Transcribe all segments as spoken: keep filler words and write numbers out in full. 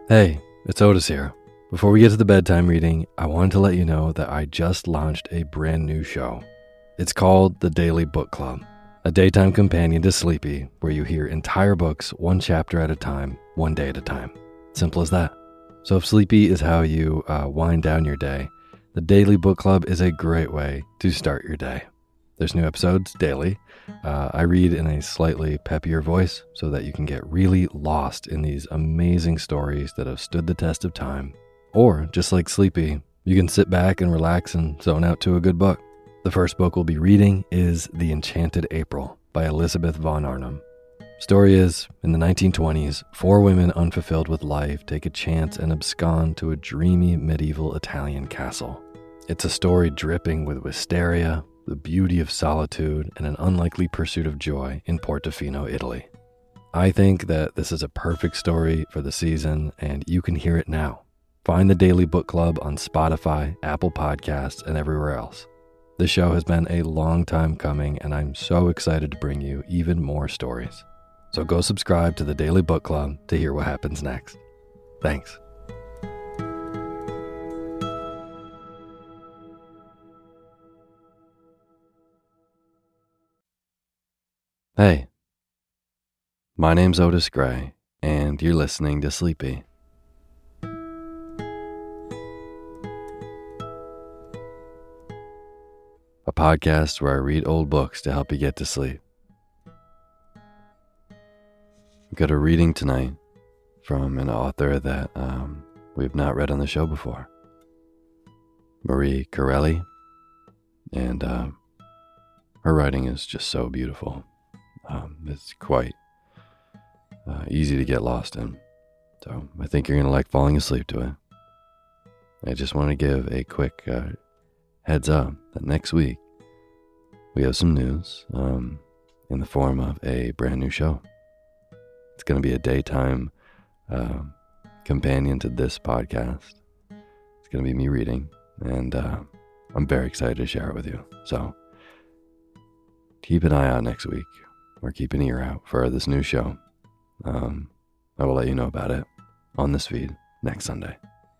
Hey, it's Otis here. Before we get to the bedtime reading, I wanted to let you know that I just launched a brand new show. It's called The Daily Book Club, a daytime companion to Sleepy, where you hear entire books one chapter at a time, one day at a time. Simple as that. So if Sleepy is how you uh, wind down your day, The Daily Book Club is a great way to start your day. There's new episodes daily. Uh, I read in a slightly peppier voice so that you can get really lost in these amazing stories that have stood the test of time. Or, just like Sleepy, you can sit back and relax and zone out to a good book. The first book we'll be reading is The Enchanted April by Elizabeth von Arnim. Story is, in the nineteen twenties, four women unfulfilled with life take a chance and abscond to a dreamy medieval Italian castle. It's a story dripping with wisteria, the beauty of solitude, and an unlikely pursuit of joy in Portofino, Italy. I think that this is a perfect story for the season, and you can hear it now. Find the Daily Book Club on Spotify, Apple Podcasts, and everywhere else. This show has been a long time coming, and I'm so excited to bring you even more stories. So go subscribe to the Daily Book Club to hear what happens next. Thanks. Hey, my name's Otis Gray, and you're listening to Sleepy. A podcast where I read old books to help you get to sleep. I've got a reading tonight from an author that um, we've not read on the show before, Marie Corelli, and uh, her writing is just so beautiful. Um, it's quite uh, easy to get lost in, so I think you're going to like falling asleep to it. I just want to give a quick uh, heads up that next week we have some news um, in the form of a brand new show. It's going to be a daytime uh, companion to this podcast. It's going to be me reading, and uh, I'm very excited to share it with you. So keep an eye out next week, or keep an ear out for this new show. Um, I will let you know about it on this feed next Sunday.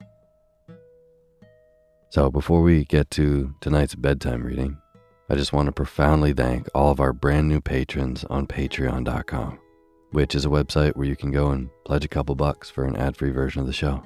So before we get to tonight's bedtime reading, I just want to profoundly thank all of our brand new patrons on patreon dot com, which is a website where you can go and pledge a couple bucks for an ad-free version of the show.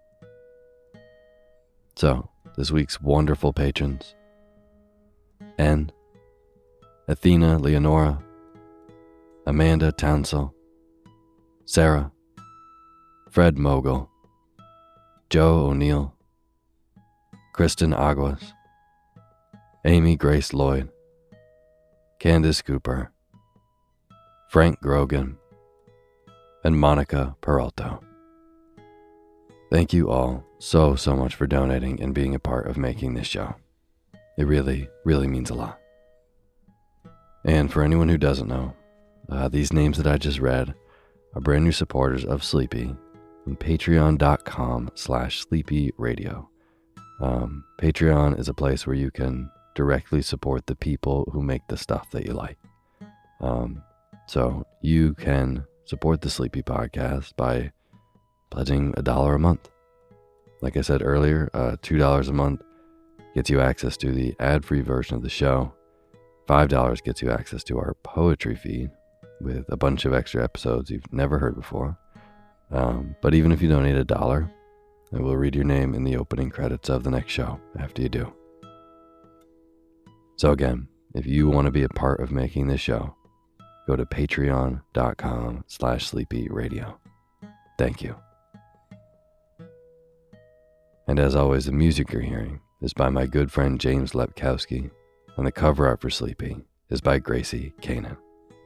So, this week's wonderful patrons: N, Athena Leonora, Amanda Townsell, Sarah, Fred Mogul, Joe O'Neill, Kristen Aguas, Amy Grace Lloyd, Candace Cooper, Frank Grogan, and Monica Peralto. Thank you all so, so much for donating and being a part of making this show. It really, really means a lot. And for anyone who doesn't know, uh, these names that I just read are brand new supporters of Sleepy on patreon dot com slash sleepy radio. Um, Patreon is a place where you can directly support the people who make the stuff that you like. Um, so you can support the Sleepy Podcast by pledging a dollar a month. Like I said earlier, uh, two dollars a month gets you access to the ad-free version of the show. five dollars gets you access to our poetry feed with a bunch of extra episodes you've never heard before. Um, but even if you donate a dollar, I will read your name in the opening credits of the next show after you do. So again, if you want to be a part of making this show, go to patreon dot com slash sleepy radio. Thank you. And as always, the music you're hearing is by my good friend James Lepkowski, and the cover art for Sleepy is by Gracie Kanan.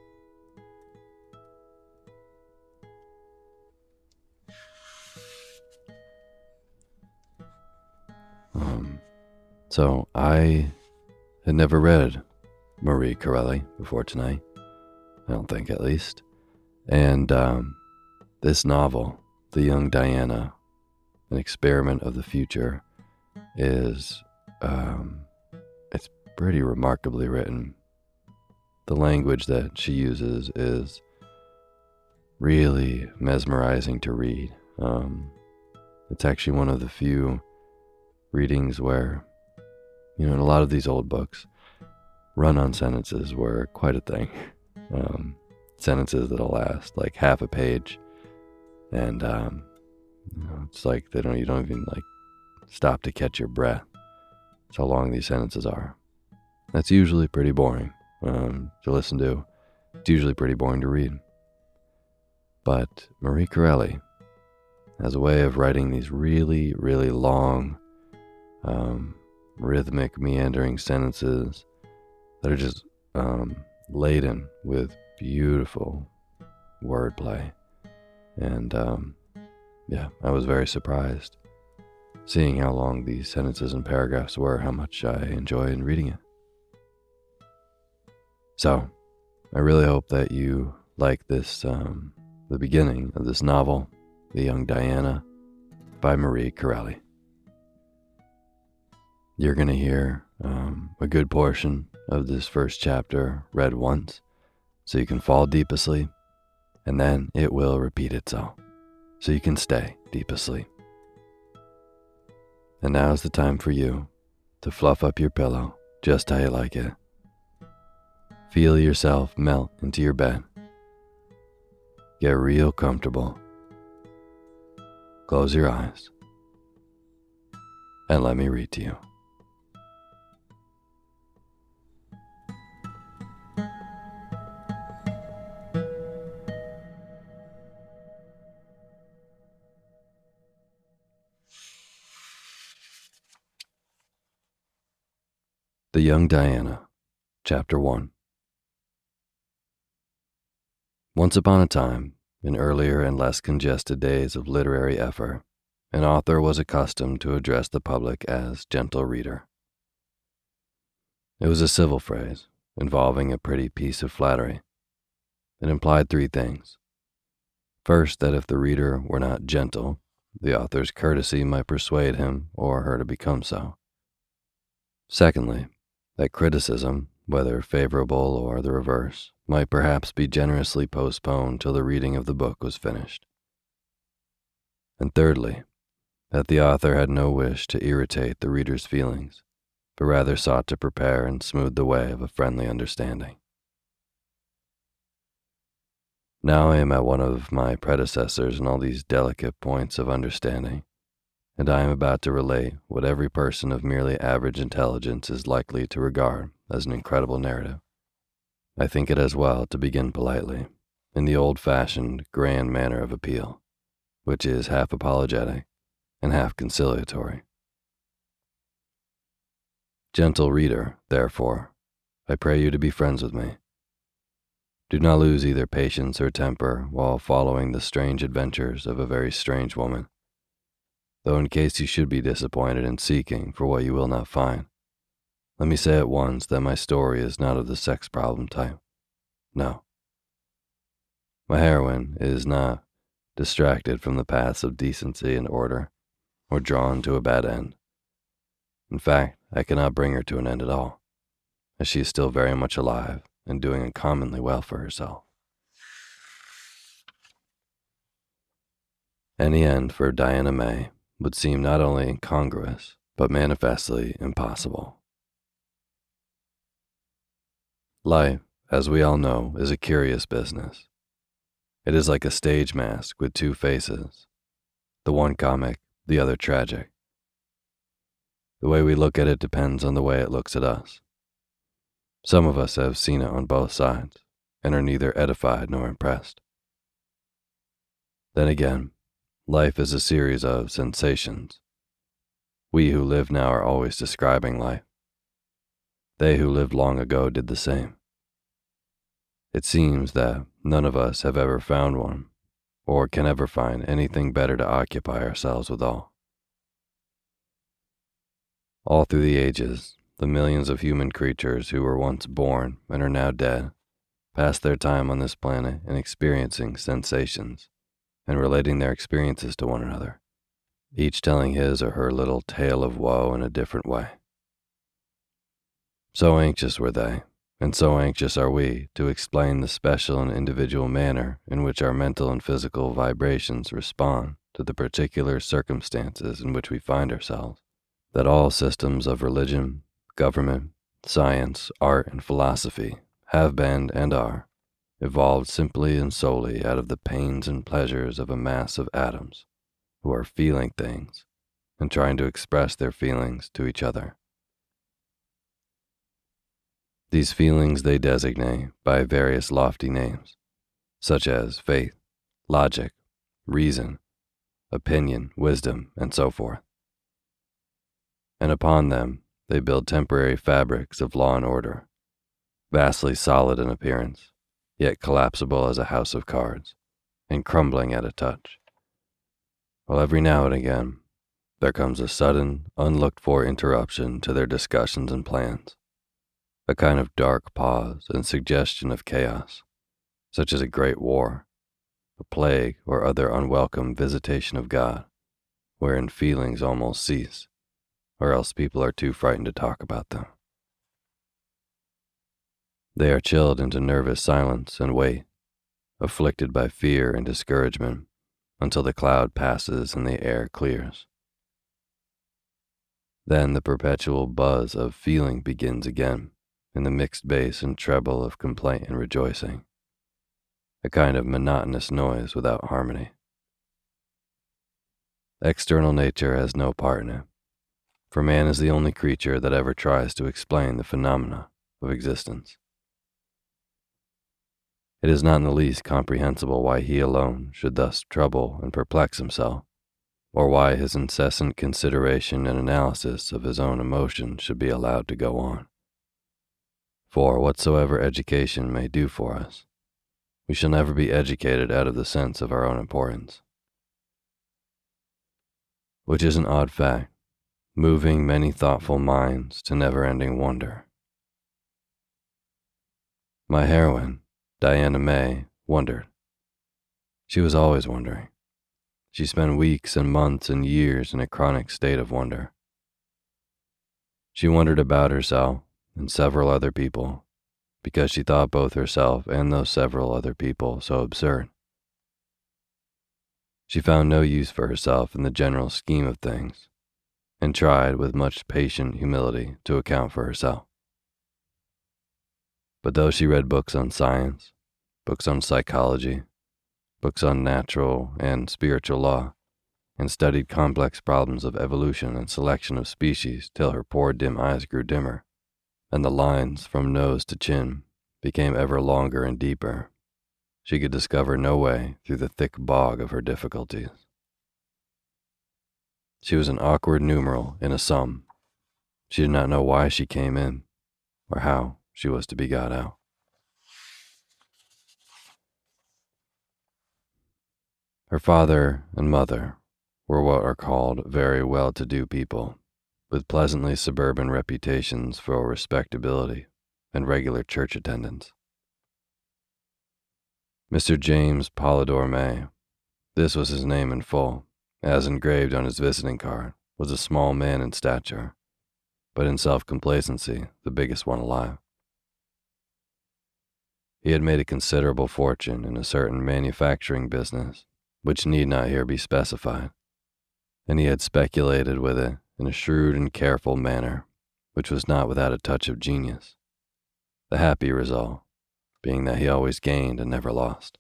Um, so I had never read Marie Corelli before tonight. I don't think, at least. And um, this novel, The Young Diana, An Experiment of the Future, is um, it's pretty remarkably written. The language that she uses is really mesmerizing to read. Um, It's actually one of the few readings where, you know, in a lot of these old books, run-on sentences were quite a thing. Um, sentences that'll last like half a page, and um, you know, it's like they don't, you don't even like stop to catch your breath. That's how long these sentences are. That's usually pretty boring um, to listen to. It's usually pretty boring to read. But Marie Corelli has a way of writing these really, really long, um, rhythmic, meandering sentences that are just um, laden with beautiful wordplay. And um, yeah, I was very surprised seeing how long these sentences and paragraphs were, how much I enjoyed reading it. So, I really hope that you like this, um, the beginning of this novel, The Young Diana, by Marie Corelli. You're going to hear um, a good portion of this first chapter read once, so you can fall deep asleep, and then it will repeat itself, so you can stay deep asleep. And now's the time for you to fluff up your pillow just how you like it. Feel yourself melt into your bed. Get real comfortable. Close your eyes, and let me read to you. The Young Diana, Chapter one. Once upon a time, in earlier and less congested days of literary effort, an author was accustomed to address the public as gentle reader. It was a civil phrase, involving a pretty piece of flattery. It implied three things. First, that if the reader were not gentle, the author's courtesy might persuade him or her to become so. Secondly, that criticism, whether favorable or the reverse, might perhaps be generously postponed till the reading of the book was finished. And thirdly, that the author had no wish to irritate the reader's feelings, but rather sought to prepare and smooth the way of a friendly understanding. Now I am at one of my predecessors in all these delicate points of understanding, and I am about to relate what every person of merely average intelligence is likely to regard as an incredible narrative. I think it as well to begin politely, in the old-fashioned, grand manner of appeal, which is half apologetic and half conciliatory. Gentle reader, therefore, I pray you to be friends with me. Do not lose either patience or temper while following the strange adventures of a very strange woman, though in case you should be disappointed in seeking for what you will not find, let me say at once that my story is not of the sex problem type. No. My heroine is not distracted from the paths of decency and order, or drawn to a bad end. In fact, I cannot bring her to an end at all, as she is still very much alive and doing uncommonly well for herself. Any end for Diana May would seem not only incongruous, but manifestly impossible. Life, as we all know, is a curious business. It is like a stage mask with two faces, the one comic, the other tragic. The way we look at it depends on the way it looks at us. Some of us have seen it on both sides and are neither edified nor impressed. Then again, life is a series of sensations. We who live now are always describing life. They who lived long ago did the same. It seems that none of us have ever found one, or can ever find anything better to occupy ourselves withal. All through the ages, the millions of human creatures who were once born and are now dead pass their time on this planet in experiencing sensations and relating their experiences to one another, each telling his or her little tale of woe in a different way. So anxious were they, and so anxious are we to explain the special and individual manner in which our mental and physical vibrations respond to the particular circumstances in which we find ourselves, that all systems of religion, government, science, art, and philosophy have been and are evolved simply and solely out of the pains and pleasures of a mass of atoms who are feeling things and trying to express their feelings to each other. These feelings they designate by various lofty names, such as faith, logic, reason, opinion, wisdom, and so forth. And upon them they build temporary fabrics of law and order, vastly solid in appearance, yet collapsible as a house of cards, and crumbling at a touch. While every now and again there comes a sudden, unlooked-for interruption to their discussions and plans, a kind of dark pause and suggestion of chaos, such as a great war, a plague, or other unwelcome visitation of God, wherein feelings almost cease, or else people are too frightened to talk about them. They are chilled into nervous silence and wait, afflicted by fear and discouragement, until the cloud passes and the air clears. Then the perpetual buzz of feeling begins again, in the mixed bass and treble of complaint and rejoicing, a kind of monotonous noise without harmony. External nature has no part in it, for man is the only creature that ever tries to explain the phenomena of existence. It is not in the least comprehensible why he alone should thus trouble and perplex himself, or why his incessant consideration and analysis of his own emotions should be allowed to go on. For whatsoever education may do for us, we shall never be educated out of the sense of our own importance. Which is an odd fact, moving many thoughtful minds to never-ending wonder. My heroine, Diana May, wondered. She was always wondering. She spent weeks and months and years in a chronic state of wonder. She wondered about herself and several other people, because she thought both herself and those several other people so absurd. She found no use for herself in the general scheme of things, and tried with much patient humility to account for herself. But though she read books on science, books on psychology, books on natural and spiritual law, and studied complex problems of evolution and selection of species till her poor dim eyes grew dimmer, and the lines from nose to chin became ever longer and deeper, she could discover no way through the thick bog of her difficulties. She was an awkward numeral in a sum. She did not know why she came in, or how she was to be got out. Her father and mother were what are called very well-to-do people, with pleasantly suburban reputations for respectability and regular church attendance. Mister James Polydore May, this was his name in full, as engraved on his visiting card, was a small man in stature, but in self-complacency the biggest one alive. He had made a considerable fortune in a certain manufacturing business, which need not here be specified, and he had speculated with it in a shrewd and careful manner, which was not without a touch of genius, the happy result being that he always gained and never lost.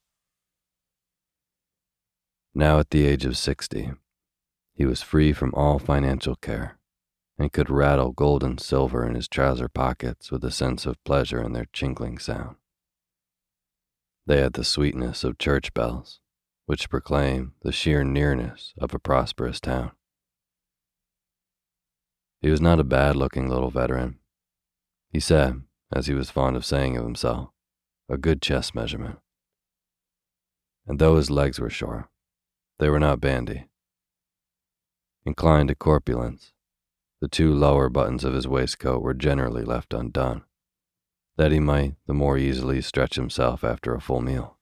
Now at the age of sixty, he was free from all financial care, and could rattle gold and silver in his trouser pockets with a sense of pleasure in their chinkling sound. They had the sweetness of church bells, which proclaim the sheer nearness of a prosperous town. He was not a bad-looking little veteran. He said, as he was fond of saying of himself, a good chest measurement. And though his legs were short, they were not bandy. Inclined to corpulence, the two lower buttons of his waistcoat were generally left undone, that he might the more easily stretch himself after a full meal.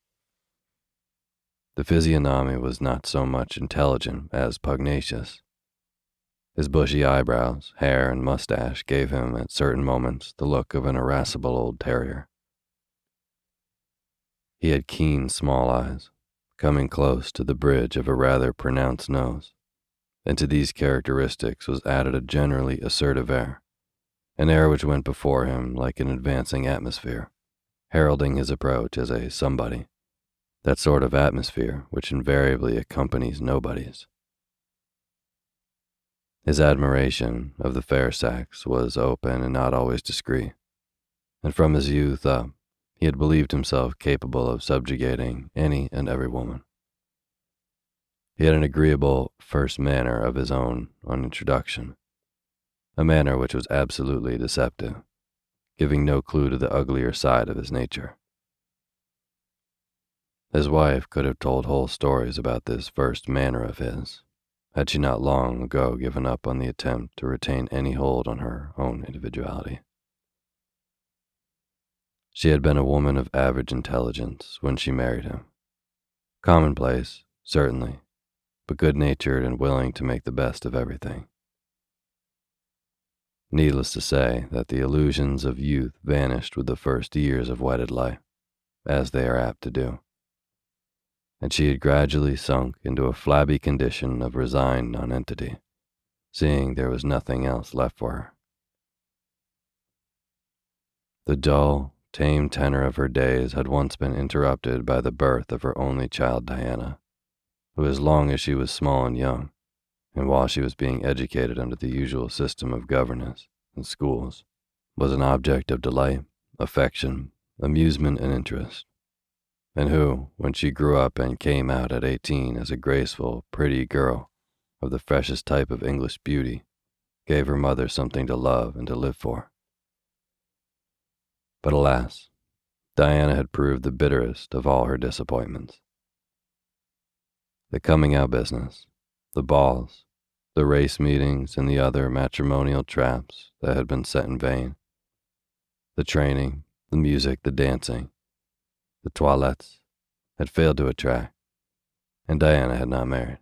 The physiognomy was not so much intelligent as pugnacious. His bushy eyebrows, hair, and mustache gave him at certain moments the look of an irascible old terrier. He had keen, small eyes, coming close to the bridge of a rather pronounced nose, and to these characteristics was added a generally assertive air, an air which went before him like an advancing atmosphere, heralding his approach as a somebody, that sort of atmosphere which invariably accompanies nobodies. His admiration of the fair sex was open and not always discreet, and from his youth up, he had believed himself capable of subjugating any and every woman. He had an agreeable first manner of his own on introduction, a manner which was absolutely deceptive, giving no clue to the uglier side of his nature. His wife could have told whole stories about this first manner of his, had she not long ago given up on the attempt to retain any hold on her own individuality. She had been a woman of average intelligence when she married him. Commonplace, certainly, but good-natured and willing to make the best of everything. Needless to say that the illusions of youth vanished with the first years of wedded life, as they are apt to do, and she had gradually sunk into a flabby condition of resigned nonentity, seeing there was nothing else left for her. The dull, tame tenor of her days had once been interrupted by the birth of her only child, Diana, who, as long as she was small and young, and while she was being educated under the usual system of governess and schools, was an object of delight, affection, amusement, and interest, and who, when she grew up and came out at eighteen as a graceful, pretty girl of the freshest type of English beauty, gave her mother something to love and to live for. But alas, Diana had proved the bitterest of all her disappointments. The coming out business, the balls, the race meetings, and the other matrimonial traps that had been set in vain, the training, the music, the dancing, the toilettes, had failed to attract, and Diana had not married.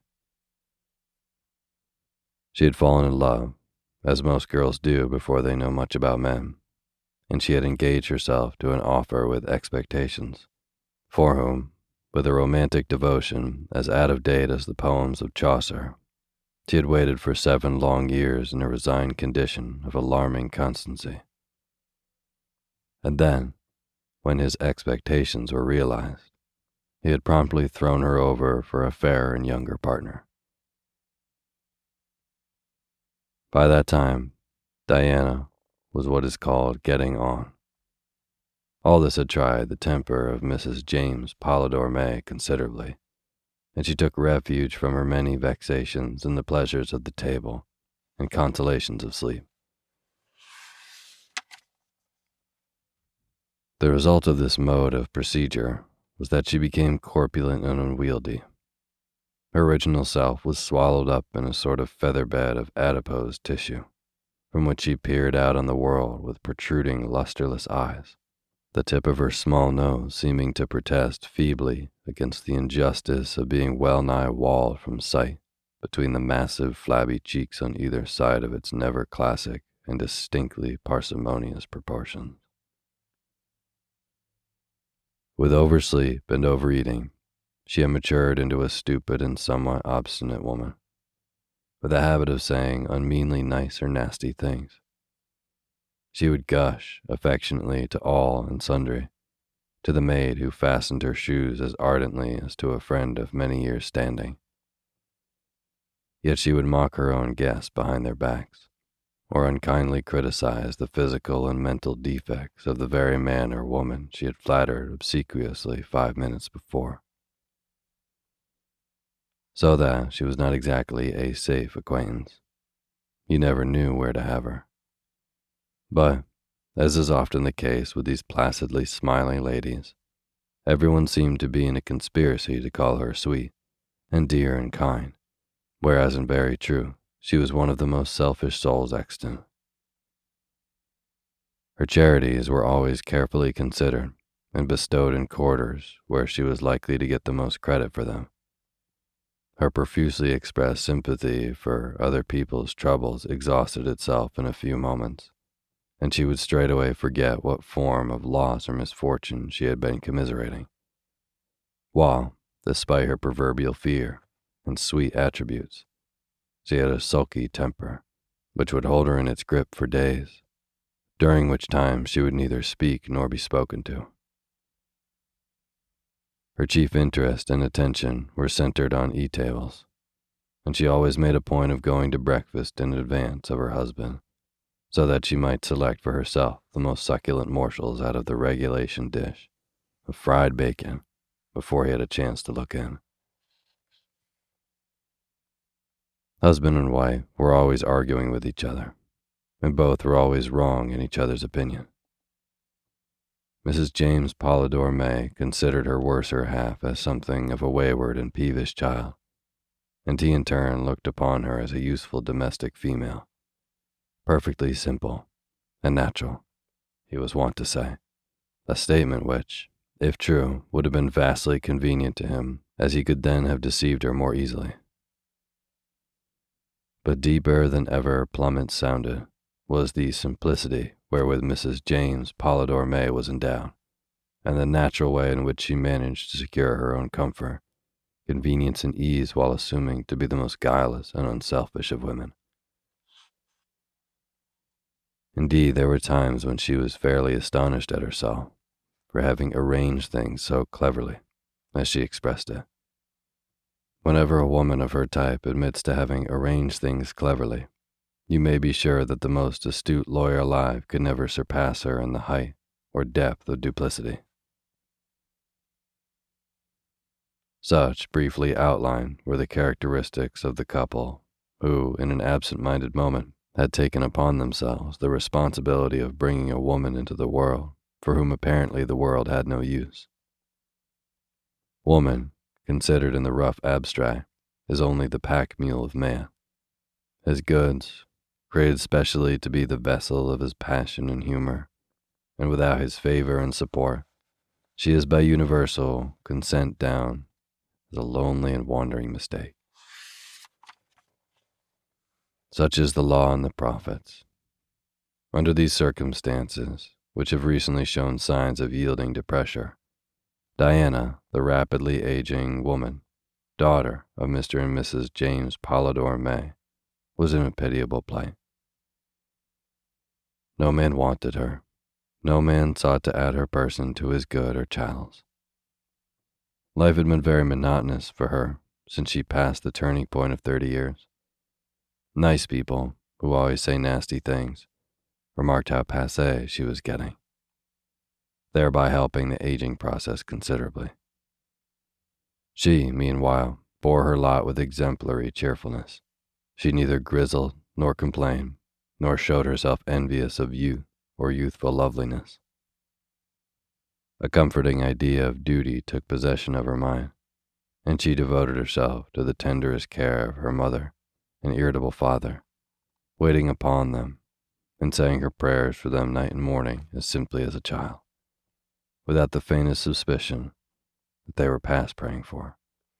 She had fallen in love, as most girls do before they know much about men, and she had engaged herself to an offer with expectations, for whom, with a romantic devotion as out of date as the poems of Chaucer, she had waited for seven long years in a resigned condition of alarming constancy. And then, when his expectations were realized, he had promptly thrown her over for a fairer and younger partner. By that time, Diana was what is called getting on. All this had tried the temper of Missus James Polydore May considerably, and she took refuge from her many vexations in the pleasures of the table and consolations of sleep. The result of this mode of procedure was that she became corpulent and unwieldy. Her original self was swallowed up in a sort of feather bed of adipose tissue, from which she peered out on the world with protruding, lusterless eyes, the tip of her small nose seeming to protest feebly against the injustice of being well-nigh walled from sight between the massive, flabby cheeks on either side of its never classic and distinctly parsimonious proportions. With oversleep and overeating, she had matured into a stupid and somewhat obstinate woman, with a habit of saying unmeanly nice or nasty things. She would gush affectionately to all and sundry, to the maid who fastened her shoes as ardently as to a friend of many years' standing. Yet she would mock her own guests behind their backs, or unkindly criticize the physical and mental defects of the very man or woman she had flattered obsequiously five minutes before. So that she was not exactly a safe acquaintance. You never knew where to have her. But, as is often the case with these placidly smiling ladies, everyone seemed to be in a conspiracy to call her sweet and dear and kind, whereas in very truth, she was one of the most selfish souls extant. Her charities were always carefully considered and bestowed in quarters where she was likely to get the most credit for them. Her profusely expressed sympathy for other people's troubles exhausted itself in a few moments, and she would straightway forget what form of loss or misfortune she had been commiserating, while, despite her proverbial fear and sweet attributes. She had a sulky temper, which would hold her in its grip for days, during which time she would neither speak nor be spoken to. Her chief interest and attention were centered on e-tables, and she always made a point of going to breakfast in advance of her husband, so that she might select for herself the most succulent morsels out of the regulation dish of fried bacon before he had a chance to look in. Husband and wife were always arguing with each other, and both were always wrong in each other's opinion. Missus James Polydore May considered her worser half as something of a wayward and peevish child, and he in turn looked upon her as a useful domestic female, perfectly simple and natural, he was wont to say, a statement which, if true, would have been vastly convenient to him, as he could then have deceived her more easily. But deeper than ever plummets sounded was the simplicity wherewith Missus James Polydore May was endowed, and the natural way in which she managed to secure her own comfort, convenience, and ease while assuming to be the most guileless and unselfish of women. Indeed, there were times when she was fairly astonished at herself for having arranged things so cleverly, as she expressed it. Whenever a woman of her type admits to having arranged things cleverly, you may be sure that the most astute lawyer alive could never surpass her in the height or depth of duplicity. Such, briefly outlined, were the characteristics of the couple who, in an absent-minded moment, had taken upon themselves the responsibility of bringing a woman into the world for whom apparently the world had no use. Woman, considered in the rough abstract, is only the pack mule of man. His goods, created specially to be the vessel of his passion and humor, and without his favor and support, she is by universal consent down as a lonely and wandering mistake. Such is the law and the prophets. Under these circumstances, which have recently shown signs of yielding to pressure, Diana, the rapidly aging woman, daughter of Mister and Missus James Polydore May, was in a pitiable plight. No man wanted her. No man sought to add her person to his good or chattels. Life had been very monotonous for her since she passed the turning point of thirty years. Nice people, who always say nasty things, remarked how passé she was getting, thereby helping the aging process considerably. She, meanwhile, bore her lot with exemplary cheerfulness. She neither grizzled nor complained, nor showed herself envious of youth or youthful loveliness. A comforting idea of duty took possession of her mind, and she devoted herself to the tenderest care of her mother and irritable father, waiting upon them and saying her prayers for them night and morning as simply as a child, without the faintest suspicion that they were past praying for.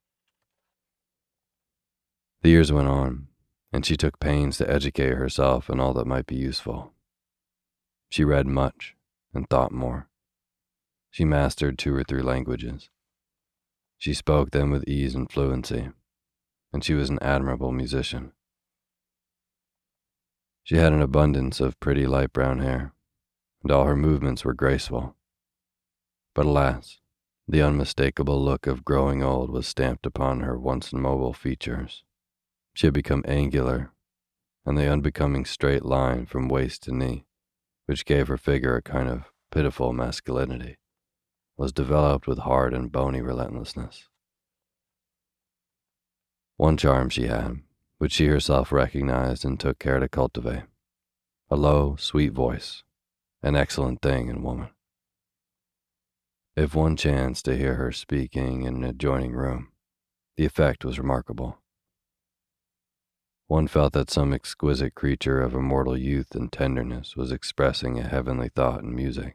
The years went on, and she took pains to educate herself in all that might be useful. She read much and thought more. She mastered two or three languages. She spoke them with ease and fluency, and she was an admirable musician. She had an abundance of pretty light brown hair, and all her movements were graceful. But alas, the unmistakable look of growing old was stamped upon her once immobile features. She had become angular, and the unbecoming straight line from waist to knee, which gave her figure a kind of pitiful masculinity, was developed with hard and bony relentlessness. One charm she had, which she herself recognized and took care to cultivate, a low, sweet voice, an excellent thing in woman. If one chanced to hear her speaking in an adjoining room, the effect was remarkable. One felt that some exquisite creature of immortal youth and tenderness was expressing a heavenly thought in music.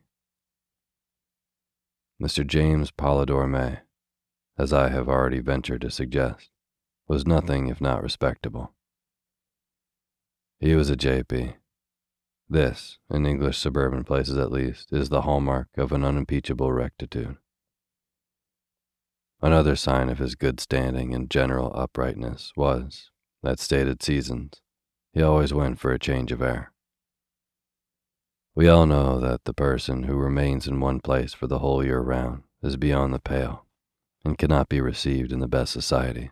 Mister James Polydore May, as I have already ventured to suggest, was nothing if not respectable. He was a J P. This, in English suburban places at least, is the hallmark of an unimpeachable rectitude. Another sign of his good standing and general uprightness was, at stated seasons, he always went for a change of air. We all know that the person who remains in one place for the whole year round is beyond the pale and cannot be received in the best society.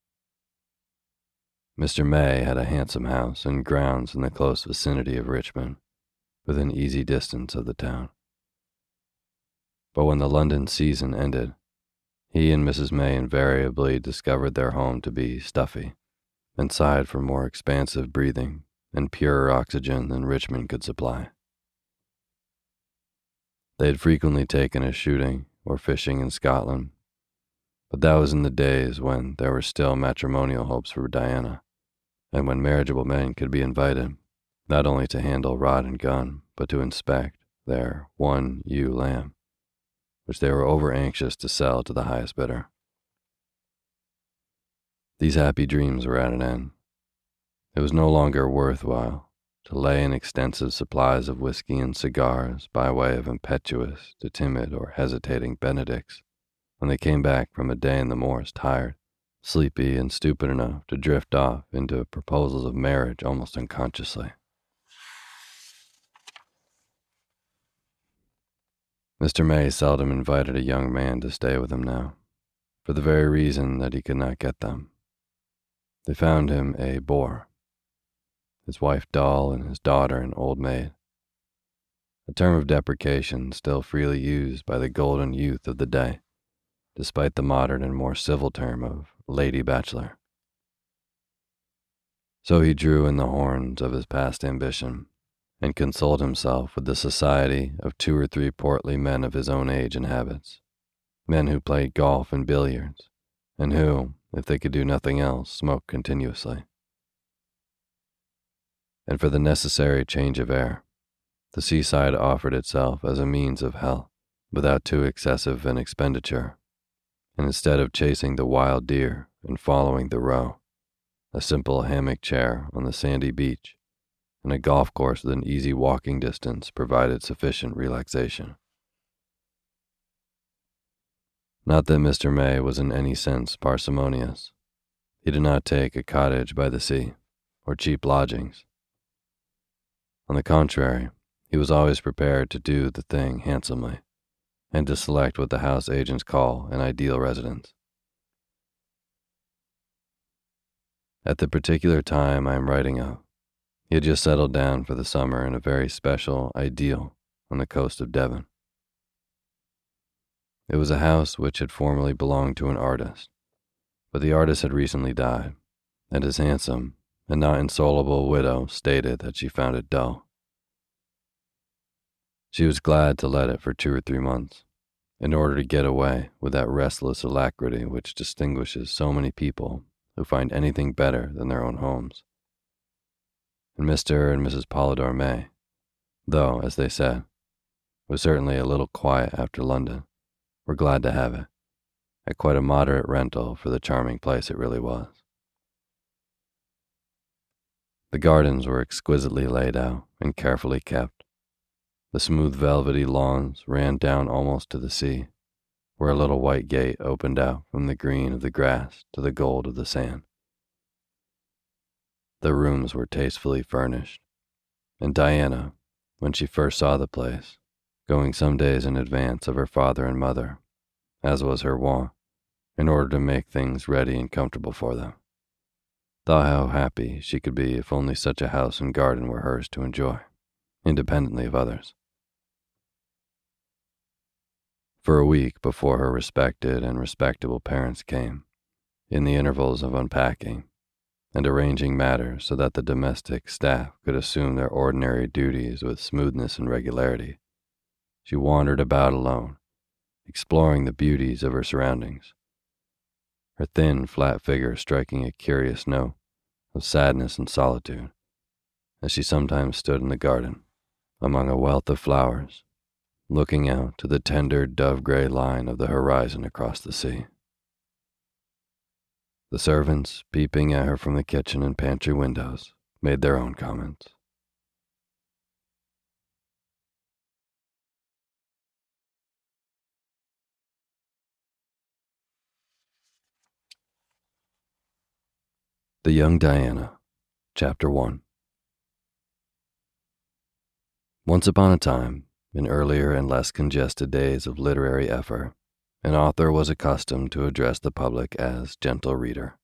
Mister May had a handsome house and grounds in the close vicinity of Richmond, within easy distance of the town. But when the London season ended, he and Missus May invariably discovered their home to be stuffy and sighed for more expansive breathing and purer oxygen than Richmond could supply. They had frequently taken a shooting or fishing in Scotland, but that was in the days when there were still matrimonial hopes for Diana, and when marriageable men could be invited, not only to handle rod and gun, but to inspect their one ewe lamb, which they were over anxious to sell to the highest bidder. These happy dreams were at an end. It was no longer worthwhile to lay in extensive supplies of whiskey and cigars by way of impetuous to timid or hesitating Benedicts when they came back from a day in the moors tired, sleepy, and stupid enough to drift off into proposals of marriage almost unconsciously. Mister May seldom invited a young man to stay with him now, for the very reason that he could not get them. They found him a bore, his wife dull, and his daughter an old maid, a term of deprecation still freely used by the golden youth of the day, despite the modern and more civil term of lady bachelor. So he drew in the horns of his past ambition and consoled himself with the society of two or three portly men of his own age and habits, men who played golf and billiards, and who, if they could do nothing else, smoked continuously. And for the necessary change of air, the seaside offered itself as a means of health without too excessive an expenditure, and instead of chasing the wild deer and following the roe, a simple hammock chair on the sandy beach and a golf course within easy walking distance provided sufficient relaxation. Not that Mister May was in any sense parsimonious. He did not take a cottage by the sea or cheap lodgings. On the contrary, he was always prepared to do the thing handsomely and to select what the house agents call an ideal residence. At the particular time I am writing of, he had just settled down for the summer in a very special ideal on the coast of Devon. It was a house which had formerly belonged to an artist, but the artist had recently died, and his handsome and not insolable widow stated that she found it dull. She was glad to let it for two or three months, in order to get away with that restless alacrity which distinguishes so many people who find anything better than their own homes. And Mister and Missus Polydore May, though, as they said, was certainly a little quiet after London, were glad to have it, at quite a moderate rental for the charming place it really was. The gardens were exquisitely laid out and carefully kept. The smooth velvety lawns ran down almost to the sea, where a little white gate opened out from the green of the grass to the gold of the sand. The rooms were tastefully furnished, and Diana, when she first saw the place, going some days in advance of her father and mother, as was her wont, in order to make things ready and comfortable for them, thought how happy she could be if only such a house and garden were hers to enjoy, independently of others. For a week before her respected and respectable parents came, in the intervals of unpacking and arranging matters so that the domestic staff could assume their ordinary duties with smoothness and regularity, she wandered about alone, exploring the beauties of her surroundings, her thin, flat figure striking a curious note of sadness and solitude, as she sometimes stood in the garden, among a wealth of flowers, looking out to the tender dove-gray line of the horizon across the sea. The servants, peeping at her from the kitchen and pantry windows, made their own comments. The Young Diana, Chapter one. Once upon a time, in earlier and less congested days of literary effort, an author was accustomed to address the public as gentle reader.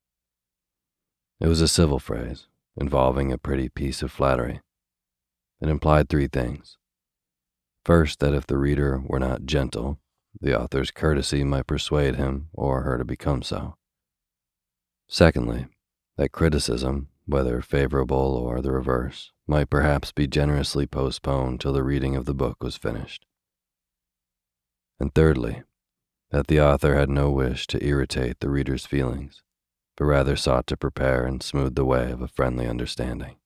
It was a civil phrase, involving a pretty piece of flattery. It implied three things. First, that if the reader were not gentle, the author's courtesy might persuade him or her to become so. Secondly, that criticism, whether favorable or the reverse, might perhaps be generously postponed till the reading of the book was finished. And thirdly, that the author had no wish to irritate the reader's feelings, but rather sought to prepare and smooth the way of a friendly understanding.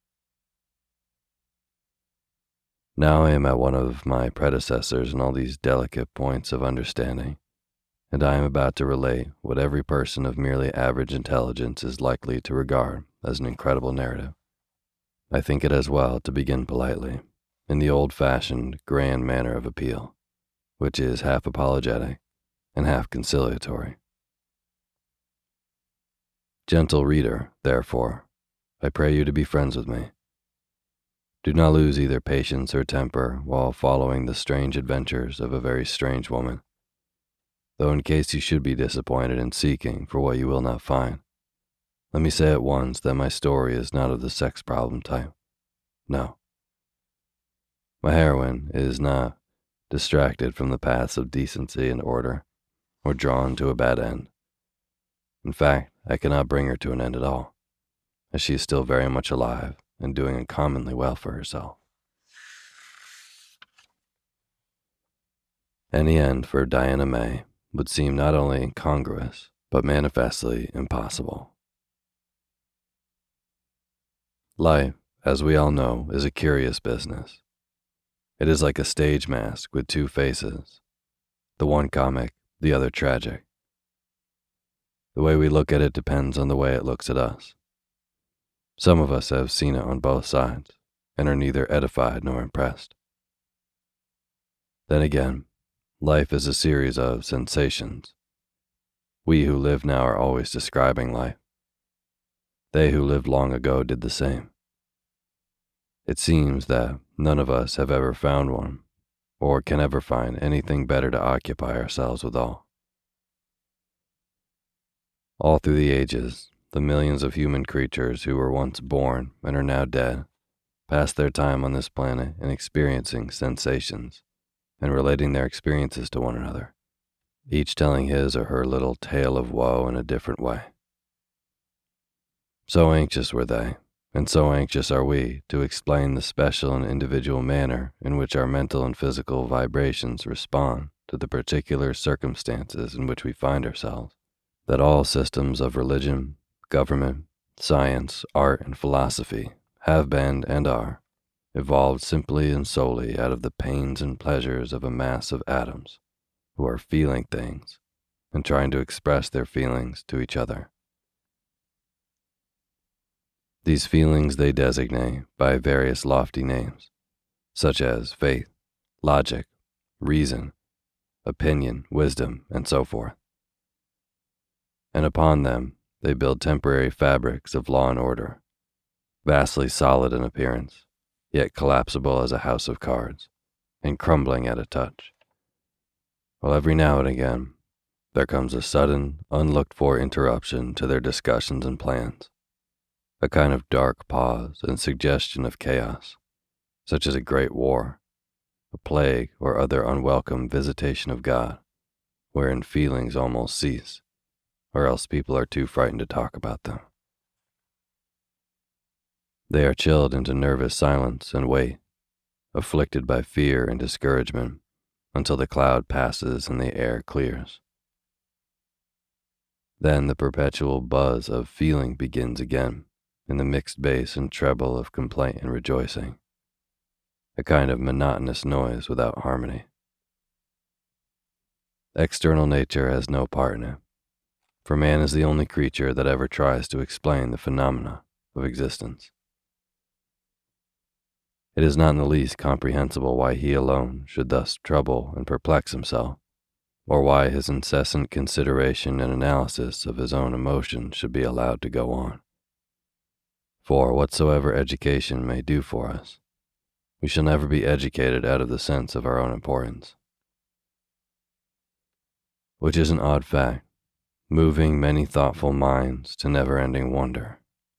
Now I am at one of my predecessors in all these delicate points of understanding, and I am about to relate what every person of merely average intelligence is likely to regard as an incredible narrative. I think it as well to begin politely, in the old-fashioned, grand manner of appeal, which is half apologetic and half conciliatory. Gentle reader, therefore, I pray you to be friends with me. Do not lose either patience or temper while following the strange adventures of a very strange woman, though in case you should be disappointed in seeking for what you will not find, let me say at once that my story is not of the sex problem type. No. My heroine is not distracted from the paths of decency and order, or drawn to a bad end. In fact, I cannot bring her to an end at all, as she is still very much alive and doing uncommonly well for herself. Any end for Diana May would seem not only incongruous, but manifestly impossible. Life, as we all know, is a curious business. It is like a stage mask with two faces, the one comic, the other tragic. The way we look at it depends on the way it looks at us. Some of us have seen it on both sides and are neither edified nor impressed. Then again, life is a series of sensations. We who live now are always describing life. They who lived long ago did the same. It seems that none of us have ever found one, or can ever find anything better to occupy ourselves withal. All through the ages, the millions of human creatures who were once born and are now dead pass their time on this planet in experiencing sensations and relating their experiences to one another, each telling his or her little tale of woe in a different way. So anxious were they, and so anxious are we to explain the special and individual manner in which our mental and physical vibrations respond to the particular circumstances in which we find ourselves, that all systems of religion, government, science, art, and philosophy have been and are evolved simply and solely out of the pains and pleasures of a mass of atoms who are feeling things and trying to express their feelings to each other. These feelings they designate by various lofty names, such as faith, logic, reason, opinion, wisdom, and so forth. And upon them they build temporary fabrics of law and order, vastly solid in appearance, yet collapsible as a house of cards, and crumbling at a touch. While every now and again, there comes a sudden, unlooked-for interruption to their discussions and plans, a kind of dark pause and suggestion of chaos, such as a great war, a plague, or other unwelcome visitation of God, wherein feelings almost cease, or else people are too frightened to talk about them. They are chilled into nervous silence and wait, afflicted by fear and discouragement, until the cloud passes and the air clears. Then the perpetual buzz of feeling begins again, in the mixed bass and treble of complaint and rejoicing, a kind of monotonous noise without harmony. External nature has no part in it, for man is the only creature that ever tries to explain the phenomena of existence. It is not in the least comprehensible why he alone should thus trouble and perplex himself, or why his incessant consideration and analysis of his own emotions should be allowed to go on, For whatsoever education may do for us, we shall never be educated out of the sense of our own importance. Which is an odd fact, moving many thoughtful minds to never-ending wonder.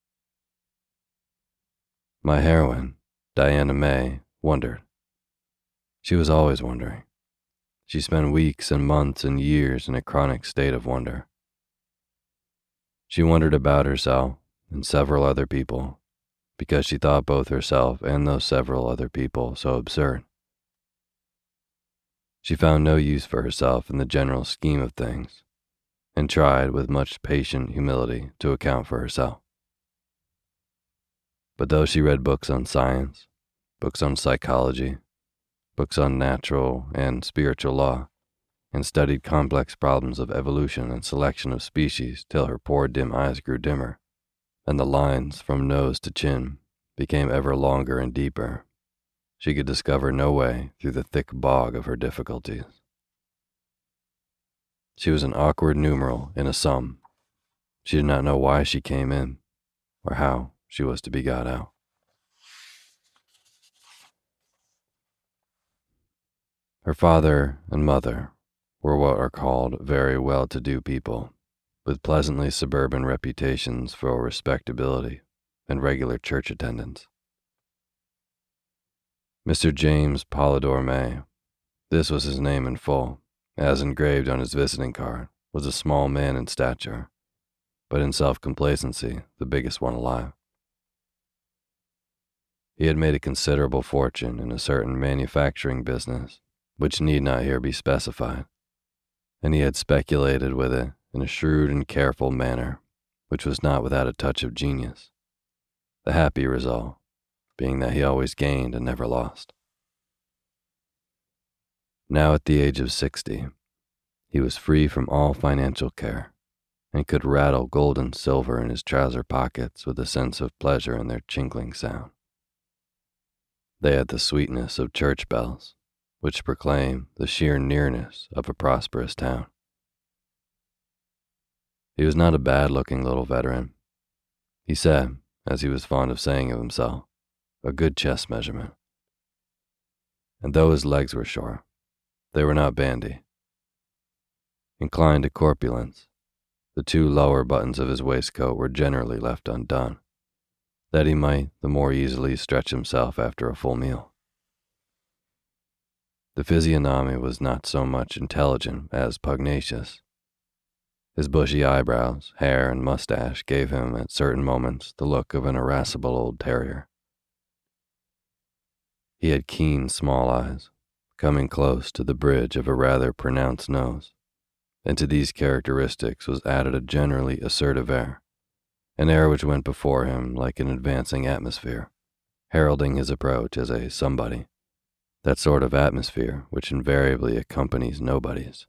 My heroine, Diana May, wondered. She was always wondering. She spent weeks and months and years in a chronic state of wonder. She wondered about herself and several other people, because she thought both herself and those several other people so absurd. She found no use for herself in the general scheme of things, and tried with much patient humility to account for herself. But though she read books on science, books on psychology, books on natural and spiritual law, and studied complex problems of evolution and selection of species till her poor dim eyes grew dimmer, and the lines from nose to chin became ever longer and deeper, she could discover no way through the thick bog of her difficulties. She was an awkward numeral in a sum. She did not know why she came in, or how she was to be got out. Her father and mother were what are called very well-to-do people, with pleasantly suburban reputations for respectability and regular church attendance. Mister James Polydore May, this was his name in full, as engraved on his visiting card, was a small man in stature, but in self-complacency the biggest one alive. He had made a considerable fortune in a certain manufacturing business, which need not here be specified, and he had speculated with it in a shrewd and careful manner, which was not without a touch of genius, the happy result being that he always gained and never lost. Now at the age of sixty, he was free from all financial care, and could rattle gold and silver in his trouser pockets with a sense of pleasure in their chinkling sound. They had the sweetness of church bells, which proclaim the sheer nearness of a prosperous town. He was not a bad-looking little veteran. He said, as he was fond of saying of himself, a good chest measurement. And though his legs were short, they were not bandy. Inclined to corpulence, the two lower buttons of his waistcoat were generally left undone, that he might the more easily stretch himself after a full meal. The physiognomy was not so much intelligent as pugnacious. His bushy eyebrows, hair, and mustache gave him at certain moments the look of an irascible old terrier. He had keen, small eyes, coming close to the bridge of a rather pronounced nose, and to these characteristics was added a generally assertive air, an air which went before him like an advancing atmosphere, heralding his approach as a somebody, that sort of atmosphere which invariably accompanies nobodies.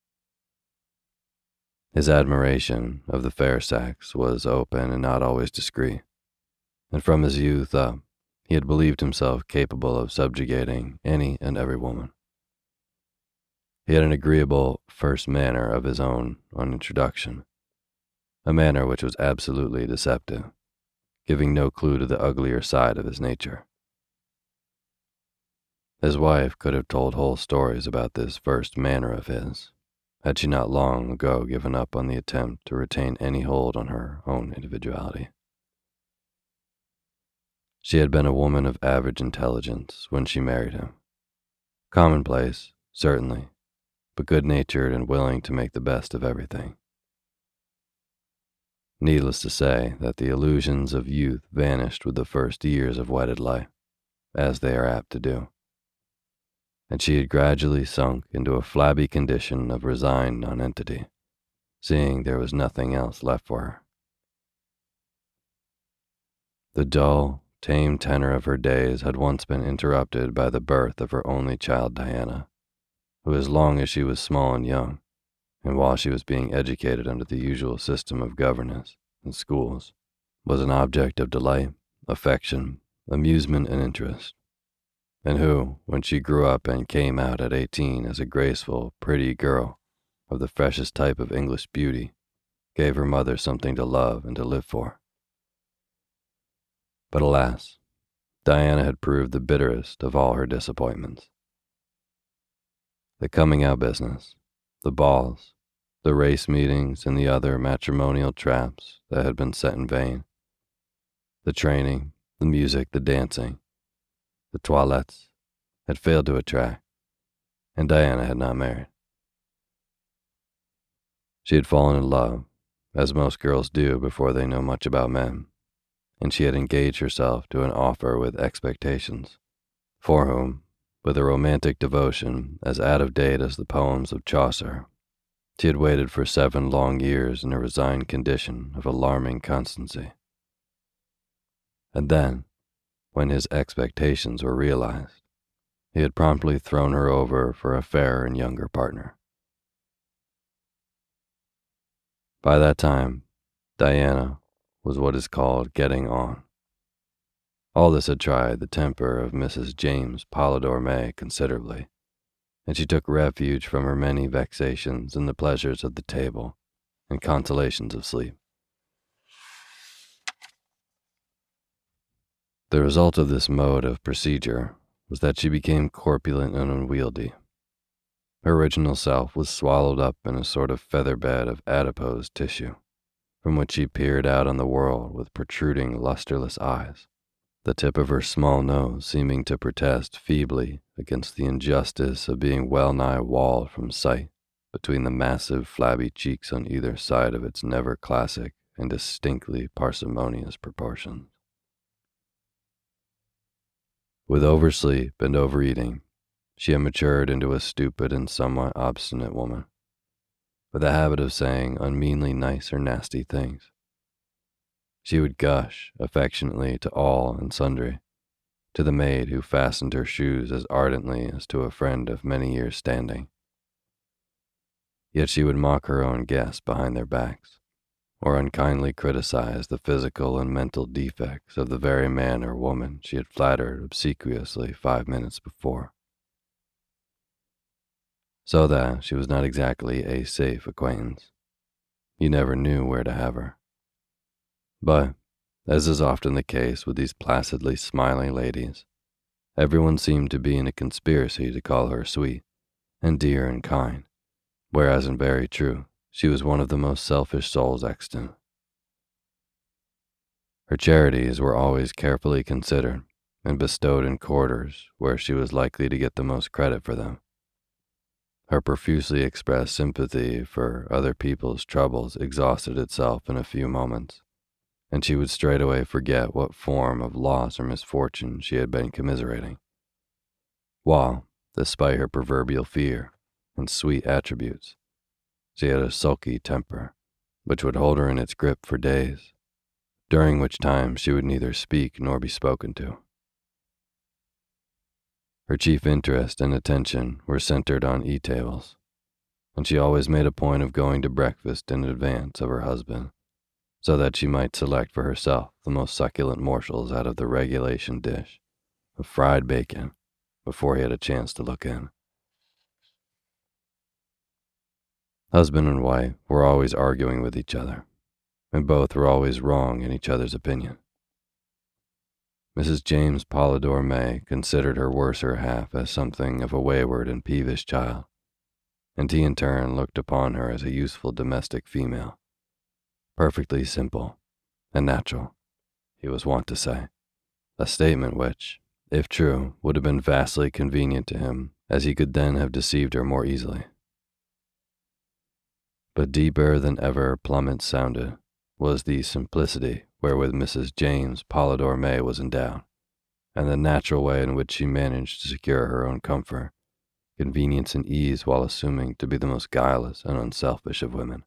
His admiration of the fair sex was open and not always discreet, and from his youth up, he had believed himself capable of subjugating any and every woman. He had an agreeable first manner of his own on introduction, a manner which was absolutely deceptive, giving no clue to the uglier side of his nature. His wife could have told whole stories about this first manner of his, had she not long ago given up on the attempt to retain any hold on her own individuality. She had been a woman of average intelligence when she married him. Commonplace, certainly, but good-natured and willing to make the best of everything. Needless to say that the illusions of youth vanished with the first years of wedded life, as they are apt to do, and she had gradually sunk into a flabby condition of resigned nonentity, seeing there was nothing else left for her. The dull, tame tenor of her days had once been interrupted by the birth of her only child, Diana, who, as long as she was small and young, and while she was being educated under the usual system of governess and schools, was an object of delight, affection, amusement, and interest, and who, when she grew up and came out at eighteen as a graceful, pretty girl of the freshest type of English beauty, gave her mother something to love and to live for. But alas, Diana had proved the bitterest of all her disappointments. The coming out business, the balls, the race meetings, and the other matrimonial traps that had been set in vain, the training, the music, the dancing, the toilettes, had failed to attract, and Diana had not married. She had fallen in love, as most girls do before they know much about men, and she had engaged herself to an offer with expectations, for whom, with a romantic devotion as out of date as the poems of Chaucer, she had waited for seven long years in a resigned condition of alarming constancy. And then, when his expectations were realized, he had promptly thrown her over for a fairer and younger partner. By that time, Diana was what is called getting on. All this had tried the temper of Missus James Polydore May considerably, and she took refuge from her many vexations in the pleasures of the table and consolations of sleep. The result of this mode of procedure was that she became corpulent and unwieldy. Her original self was swallowed up in a sort of feather bed of adipose tissue, from which she peered out on the world with protruding, lusterless eyes, the tip of her small nose seeming to protest feebly against the injustice of being well-nigh walled from sight between the massive, flabby cheeks on either side of its never-classic and distinctly parsimonious proportions. With oversleep and overeating, she had matured into a stupid and somewhat obstinate woman, with a habit of saying unmeanly nice or nasty things. She would gush affectionately to all and sundry, to the maid who fastened her shoes as ardently as to a friend of many years' standing. Yet she would mock her own guests behind their backs, or unkindly criticize the physical and mental defects of the very man or woman she had flattered obsequiously five minutes before. So that she was not exactly a safe acquaintance. You never knew where to have her. But, as is often the case with these placidly smiling ladies, everyone seemed to be in a conspiracy to call her sweet and dear and kind, whereas in very truth, she was one of the most selfish souls extant. Her charities were always carefully considered and bestowed in quarters where she was likely to get the most credit for them. Her profusely expressed sympathy for other people's troubles exhausted itself in a few moments, and she would straightway forget what form of loss or misfortune she had been commiserating, while, despite her proverbial fear and sweet attributes, she had a sulky temper, which would hold her in its grip for days, during which time she would neither speak nor be spoken to. Her chief interest and attention were centered on e-tables, and she always made a point of going to breakfast in advance of her husband, so that she might select for herself the most succulent morsels out of the regulation dish of fried bacon before he had a chance to look in. Husband and wife were always arguing with each other, and both were always wrong in each other's opinion. Missus James Polydore May considered her worser half as something of a wayward and peevish child, and he in turn looked upon her as a useful domestic female, perfectly simple and natural, he was wont to say, a statement which, if true, would have been vastly convenient to him, as he could then have deceived her more easily. But deeper than ever plummets sounded was the simplicity wherewith Missus James Polydore May was endowed, and the natural way in which she managed to secure her own comfort, convenience, and ease while assuming to be the most guileless and unselfish of women.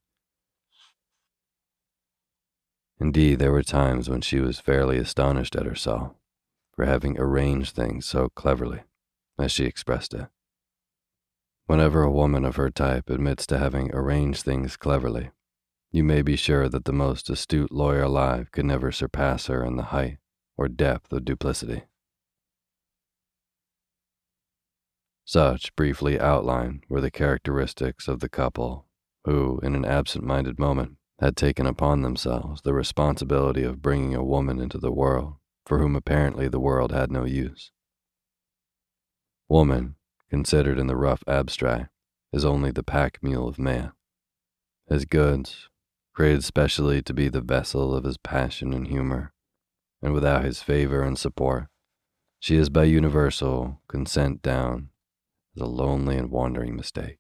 Indeed, there were times when she was fairly astonished at herself for having arranged things so cleverly, as she expressed it. Whenever a woman of her type admits to having arranged things cleverly, you may be sure that the most astute lawyer alive could never surpass her in the height or depth of duplicity. Such, briefly outlined, were the characteristics of the couple who, in an absent-minded moment, had taken upon themselves the responsibility of bringing a woman into the world for whom apparently the world had no use. Woman, considered in the rough abstract, is only the pack mule of man, his goods, created specially to be the vessel of his passion and humor, and without his favor and support, she is by universal consent down as a lonely and wandering mistake.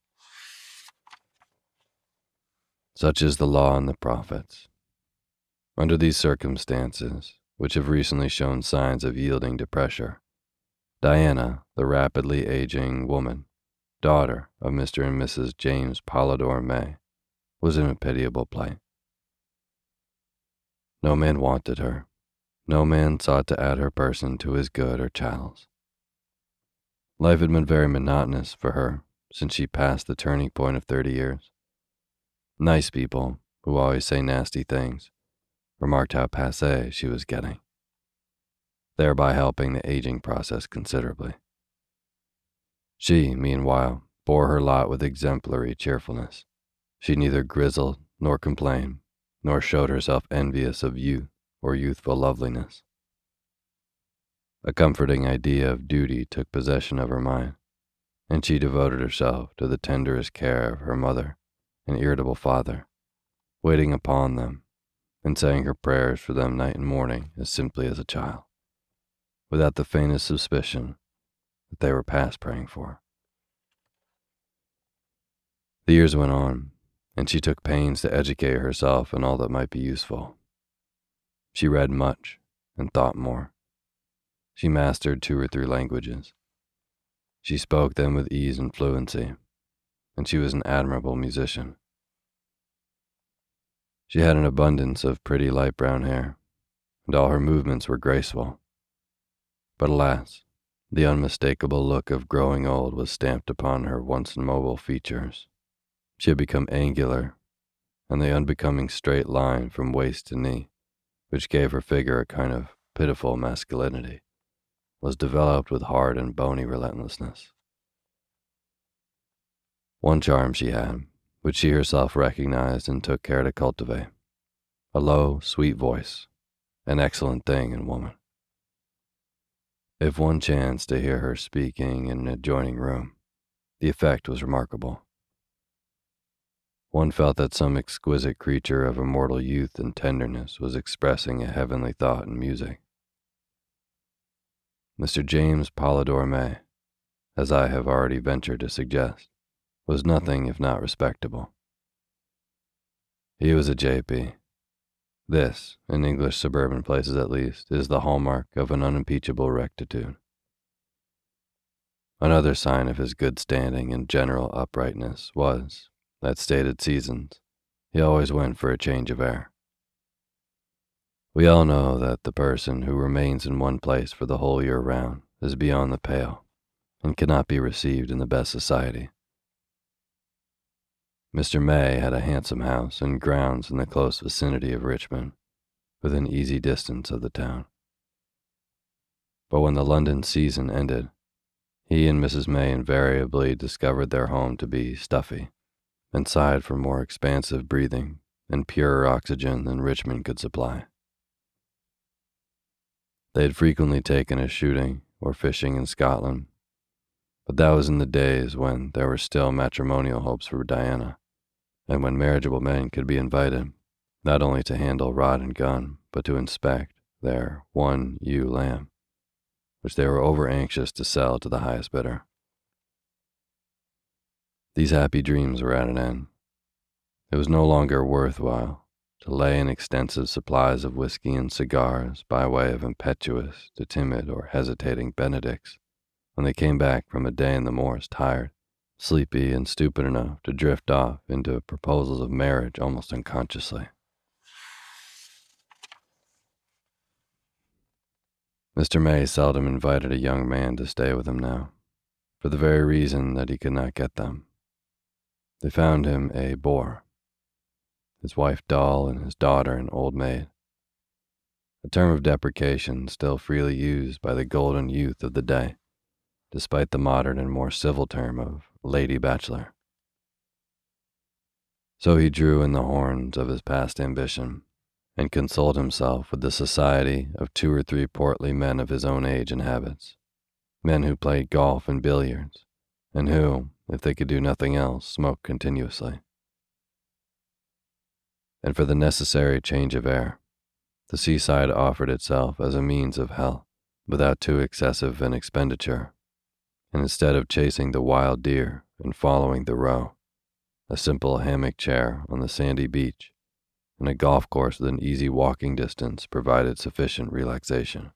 Such is the law and the prophets. Under these circumstances, which have recently shown signs of yielding to pressure, Diana, the rapidly aging woman, daughter of Mister and Missus James Polydore May, was in a pitiable plight. No man wanted her. No man sought to add her person to his good or chattels. Life had been very monotonous for her since she passed the turning point of thirty years. Nice people, who always say nasty things, remarked how passé she was getting, thereby helping the aging process considerably. She, meanwhile, bore her lot with exemplary cheerfulness. She neither grizzled nor complained, nor showed herself envious of youth or youthful loveliness. A comforting idea of duty took possession of her mind, and she devoted herself to the tenderest care of her mother and irritable father, waiting upon them and saying her prayers for them night and morning as simply as a child, without the faintest suspicion that they were past praying for. The years went on, and she took pains to educate herself in all that might be useful. She read much and thought more. She mastered two or three languages. She spoke them with ease and fluency, and she was an admirable musician. She had an abundance of pretty light brown hair, and all her movements were graceful. But alas, the unmistakable look of growing old was stamped upon her once immobile features. She had become angular, and the unbecoming straight line from waist to knee, which gave her figure a kind of pitiful masculinity, was developed with hard and bony relentlessness. One charm she had, which she herself recognized and took care to cultivate, a low, sweet voice, an excellent thing in woman. If one chanced to hear her speaking in an adjoining room, the effect was remarkable. One felt that some exquisite creature of immortal youth and tenderness was expressing a heavenly thought in music. Mister James Polydore May, as I have already ventured to suggest, was nothing if not respectable. He was a J P. This, in English suburban places at least, is the hallmark of an unimpeachable rectitude. Another sign of his good standing and general uprightness was, at stated seasons, he always went for a change of air. We all know that the person who remains in one place for the whole year round is beyond the pale and cannot be received in the best society. Mister May had a handsome house and grounds in the close vicinity of Richmond, within easy distance of the town. But when the London season ended, he and Missus May invariably discovered their home to be stuffy, and sighed for more expansive breathing and purer oxygen than Richmond could supply. They had frequently taken a shooting or fishing in Scotland, but that was in the days when there were still matrimonial hopes for Diana, and when marriageable men could be invited, not only to handle rod and gun, but to inspect their one ewe lamb, which they were over anxious to sell to the highest bidder. These happy dreams were at an end. It was no longer worthwhile to lay in extensive supplies of whiskey and cigars by way of impetuous to timid or hesitating Benedicts when they came back from a day in the moors tired, sleepy, and stupid enough to drift off into proposals of marriage almost unconsciously. Mister May seldom invited a young man to stay with him now, for the very reason that he could not get them. They found him a bore, his wife dull, and his daughter an old maid, a term of deprecation still freely used by the golden youth of the day, despite the modern and more civil term of lady bachelor. So he drew in the horns of his past ambition and consoled himself with the society of two or three portly men of his own age and habits, men who played golf and billiards, and who, if they could do nothing else, smoked continuously. And for the necessary change of air, the seaside offered itself as a means of health without too excessive an expenditure, and instead of chasing the wild deer and following the roe, a simple hammock chair on the sandy beach and a golf course within easy walking distance provided sufficient relaxation.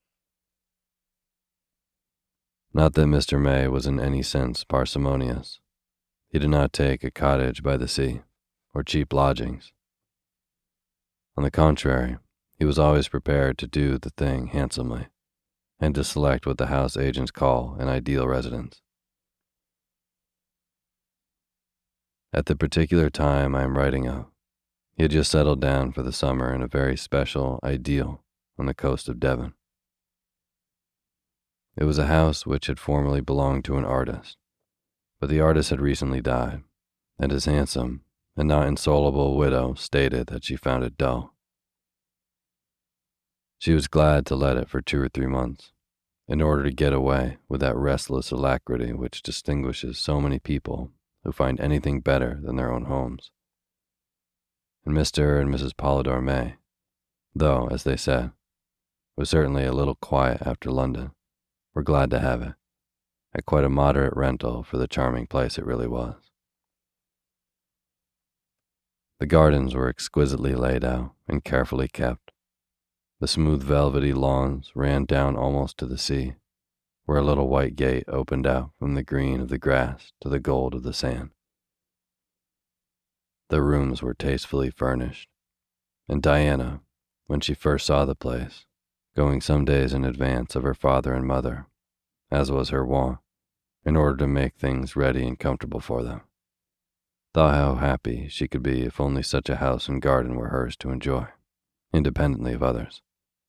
Not that Mister May was in any sense parsimonious. He did not take a cottage by the sea or cheap lodgings. On the contrary, he was always prepared to do the thing handsomely and to select what the house agents call an ideal residence. At the particular time I am writing of, he had just settled down for the summer in a very special ideal on the coast of Devon. It was a house which had formerly belonged to an artist, but the artist had recently died, and his handsome and not insolable widow stated that she found it dull. She was glad to let it for two or three months, in order to get away with that restless alacrity which distinguishes so many people who find anything better than their own homes. And Mister and Missus Polydore May, though, as they said, was certainly a little quiet after London, were glad to have it, at quite a moderate rental for the charming place it really was. The gardens were exquisitely laid out and carefully kept. The smooth velvety lawns ran down almost to the sea, where a little white gate opened out from the green of the grass to the gold of the sand. The rooms were tastefully furnished, and Diana, when she first saw the place, going some days in advance of her father and mother, as was her wont, in order to make things ready and comfortable for them, thought how happy she could be if only such a house and garden were hers to enjoy, independently of others.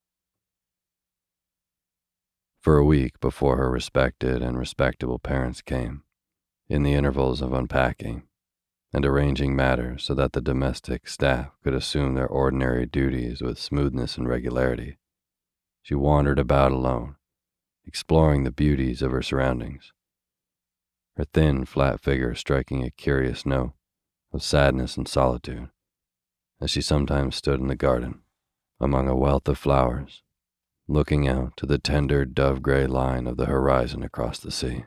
For a week before her respected and respectable parents came, in the intervals of unpacking and arranging matters so that the domestic staff could assume their ordinary duties with smoothness and regularity, she wandered about alone, exploring the beauties of her surroundings, her thin, flat figure striking a curious note of sadness and solitude, as she sometimes stood in the garden, among a wealth of flowers, looking out to the tender dove-gray line of the horizon across the sea.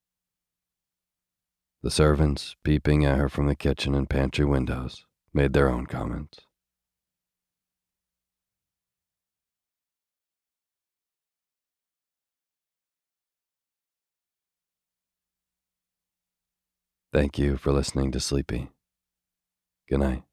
The servants, peeping at her from the kitchen and pantry windows, made their own comments. Thank you for listening to Sleepy. Good night.